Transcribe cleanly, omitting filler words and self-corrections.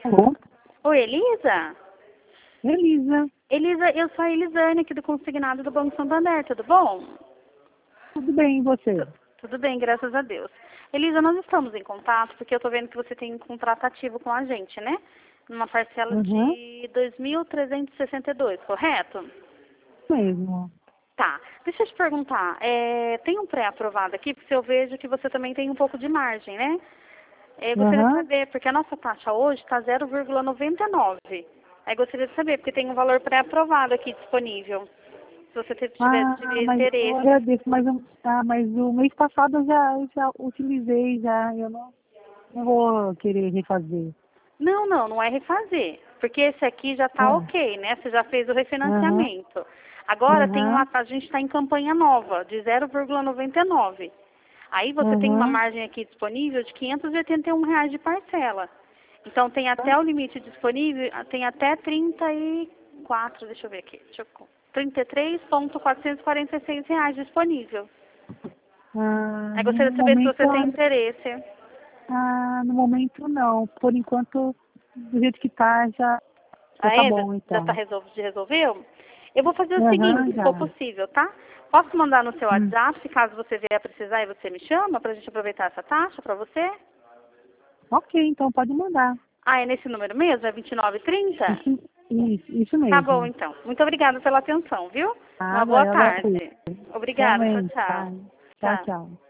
Alô? Oi, Elisa? Elisa, Elisa, eu sou a Elisane aqui do Consignado do Banco Santander, tudo bom? tudo bem e você? Tudo bem, graças a Deus. Elisa, nós estamos em contato porque eu estou vendo que você tem um contrato ativo com a gente, né? Numa parcela Uhum, de 2.362, correto? mesmo. Tá. Deixa eu te perguntar, tem um pré-aprovado aqui, porque eu vejo que você também tem um pouco de margem, né? Eu gostaria de Uhum. saber, porque a nossa taxa hoje está 0,99. Aí gostaria de saber, porque tem um valor pré-aprovado aqui disponível. Se você tiver Mas eu interesse. agradeço, mas o mês passado eu já utilizei, eu não vou querer refazer. Não é refazer. Porque esse aqui já está Ah, ok, né? Você já fez o Aham, refinanciamento. Agora aham, a gente está em campanha nova, de 0,99. Aí você tem uma aham. margem aqui disponível de R$ 581 de parcela. Então tem até o limite disponível, tem até 34, deixa eu ver aqui, R$ 33.446 disponível. Aí gostaria No de saber se momento, você tem interesse. no momento não. Por enquanto, do jeito que tá, já Ah, tá é? bom Já tá então. resolveu? Eu vou fazer o Aham, seguinte, se for já. possível, tá? Posso mandar no seu Hum. WhatsApp, caso você vier precisar e você me chama, pra gente aproveitar essa taxa pra você? Ok, então pode mandar. Ah, é nesse número mesmo? É 2930? Isso Tá bom, mesmo. então. Muito obrigada pela atenção, viu? Uma Nada, boa eu agradeço. tarde. Obrigada. Tchau, Realmente, tchau. tá? Tchau, Tchau. tchau.